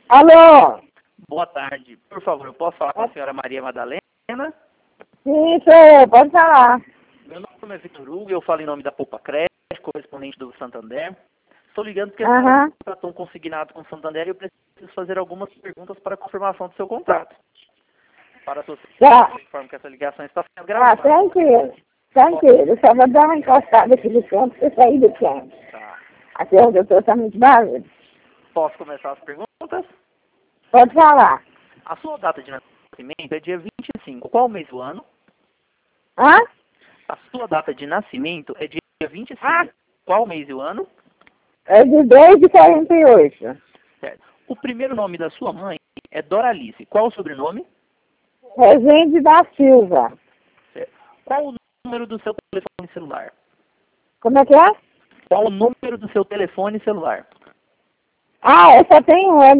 Alô? Boa tarde. Por favor, eu posso falar com a senhora Maria Madalena? Sim, sou eu, pode falar. Meu nome é Vitor Hugo, eu falo em nome da Poupa Crédito, correspondente do Santander. Estou ligando porque a senhora contratou um consignado com o Santander e eu preciso fazer algumas perguntas para a confirmação do seu contrato. Para a sociedade, eu informo que essa ligação está sendo gravada. Tranquilo. Só vou dar uma encostada aqui do canto para sair do canto. Tá. Aqui onde eu estou está muito barulho. Posso começar as perguntas? Pode falar. A sua data de nascimento é dia 25. Qual mês do ano? Hã? A sua data de nascimento é dia 25. Qual mês do ano? É de 2 de 48. Certo. O primeiro nome da sua mãe é Doralice. Qual o sobrenome? Rezende da Silva. Certo. Qual o número do seu telefone celular? Como é que é? Qual o número do seu telefone celular? Eu só tenho um. É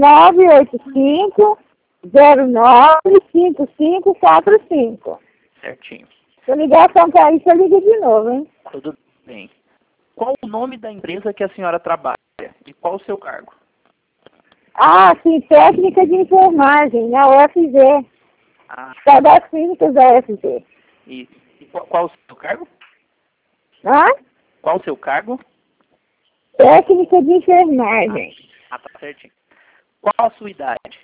985-095545. Certinho. Se a ligação cair, você liga de novo, hein? Tudo bem. Qual o nome da empresa que a senhora trabalha? E qual o seu cargo? Sim, técnica de enfermagem, na UFG. Só das clínicas da UFG. E qual o seu cargo? Hã? Qual o seu cargo? Técnica de enfermagem. Tá certinho. Qual a sua idade?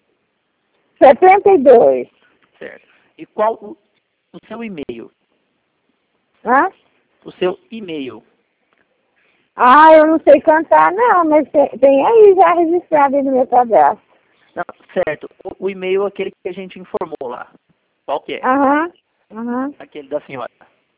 72. Certo. E qual o seu e-mail? Hã? O seu e-mail. Eu não sei cantar não, mas tem aí já registrado aí no meu cadastro. Não, certo. O e-mail é aquele que a gente informou lá. Qual que é? Aquele da senhora.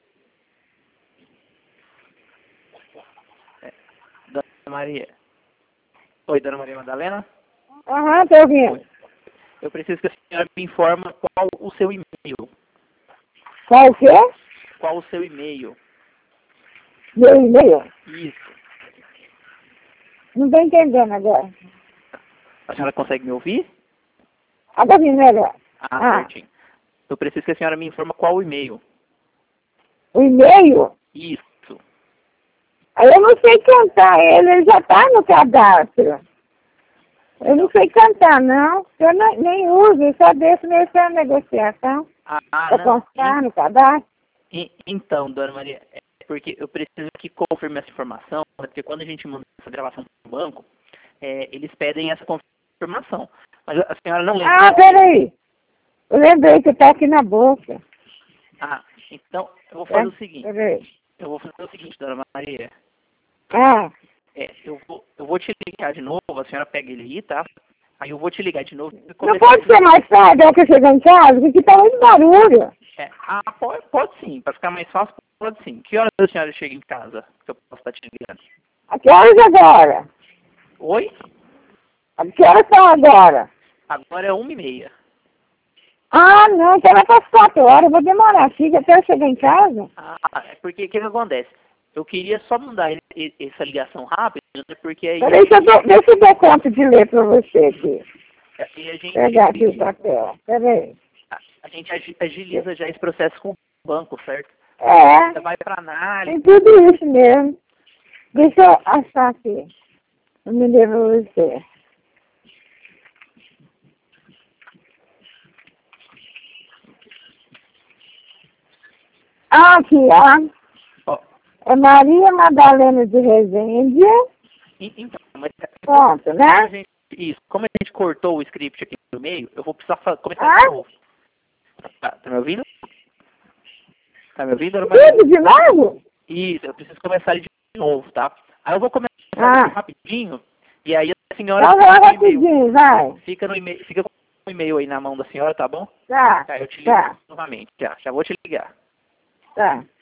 Dona Maria. Oi, Dona Maria Madalena? Tô ouvindo. Eu preciso que a senhora me informe qual o seu e-mail. Qual o quê? Qual o seu e-mail? Meu e-mail? Isso. Não tô entendendo agora. A senhora consegue me ouvir? Agora vem melhor. Certinho. Eu preciso que a senhora me informe qual o e-mail. O e-mail? Isso. Eu não sei cantar ele já tá no cadastro. Eu não sei cantar, não. Eu nem uso, eu só deixo nessa negociação. Pra constar no cadastro. Então, Dona Maria, é porque eu preciso que confirme essa informação, porque quando a gente manda essa gravação para o banco, eles pedem essa confirmação. Mas a senhora não lembra? Peraí. Eu lembrei que tá aqui na bolsa. Então, eu vou fazer o seguinte. Peraí. Eu vou fazer o seguinte, Dona Maria. Eu vou te ligar de novo, a senhora pega ele aí, tá? Aí eu vou te ligar de novo. Não pode ser mais tarde, que eu chegar em casa, porque tá muito barulho. Pode sim, para ficar mais fácil, pode sim. Que horas a senhora chega em casa, que eu posso estar te ligando? A que horas agora? Oi? A que horas são agora? Agora é 1h30. Não, então vai para as 4 horas, eu vou demorar, fica até eu chegar em casa. É porque o que acontece? Eu queria só mandar essa ligação rápida, porque aí... Peraí, deixa eu dar conta de ler para você aqui. E a gente, pegar aqui o papel, peraí. A gente agiliza já esse processo com o banco, certo? Você vai para análise. Tem tudo isso mesmo. Deixa eu achar aqui. Eu me lembro você. Aqui, ó. É Maria Madalena de Rezende. Então, mas... Pronto, né? Como a gente cortou o script aqui no meio, eu vou precisar começar de novo. Tá me ouvindo? Tá me ouvindo? Tudo de novo? Isso, eu preciso começar de novo, tá? Aí eu vou começar rapidinho, e aí a senhora... rapidinho, vai. Fica com o e-mail aí na mão da senhora, tá bom? Tá. Eu te ligo novamente, já vou te ligar. Tá.